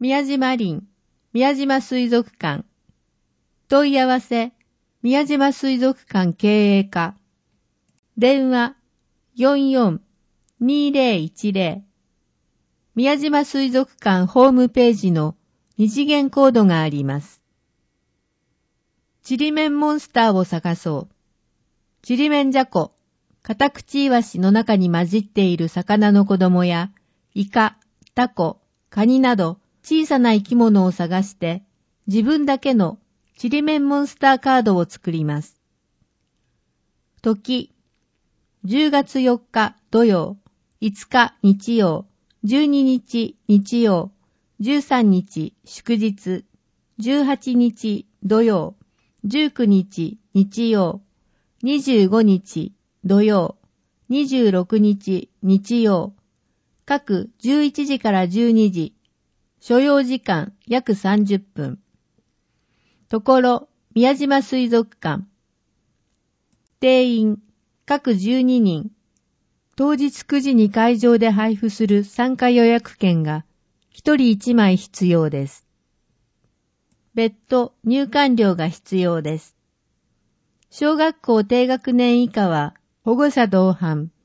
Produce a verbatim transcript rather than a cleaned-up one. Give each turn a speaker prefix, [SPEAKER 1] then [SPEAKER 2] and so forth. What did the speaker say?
[SPEAKER 1] 宮島林、宮島水族館。問い合わせ、宮島水族館経営課。電話、よんよん にーぜろいちぜろ。宮島水族館ホームページの二次元コードがあります。ちりめんモンスターを探そう。ちりめんじゃこ、カタクチイワシの中に混じっている魚の子供や、イカ、タコ、カニなど小さな生き物を探して、自分だけのちりめんモンスターカードを作ります。時、じゅうがつよっか土曜、いつか日曜、じゅうににち日曜、じゅうさんにち祝日、じゅうはちにち土曜、じゅうくにち日曜、にじゅうごにち土曜、にじゅうろくにち日曜、各じゅういちじからじゅうにじ、所要時間約さんじゅっぷん。ところ、宮島水族館。定員、各じゅうににん。当日くじに会場で配布する参加予約券がひとりいちまい必要です。別途入館料が必要です。小学校低学年以下は保護者同伴、